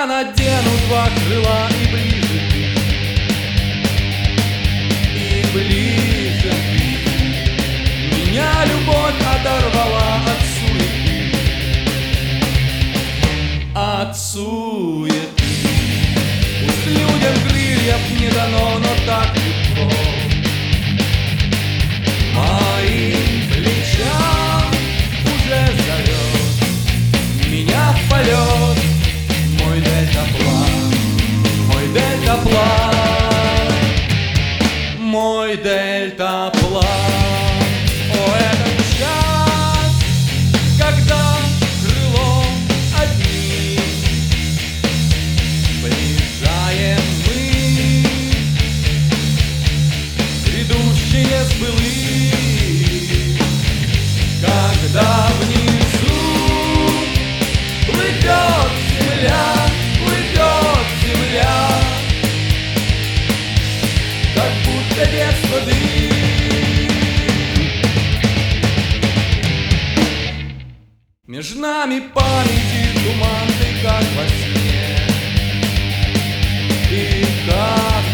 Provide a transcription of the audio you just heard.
я надену два крыла и ближе ты, и ближе ты. Меня любовь оторвала от суеты, от суеты. Пусть людям крыльев не дано, но так легко моим плечам уже зовет меня в полет мой дельтаплан, мой дельтаплан, мой дельтаплан. О, этот час, когда крылом одни приезжаем мы, грядущие сбылись, когда внизу плывет земля, как будто без воды. Между нами памяти туман, ты как во сне, и как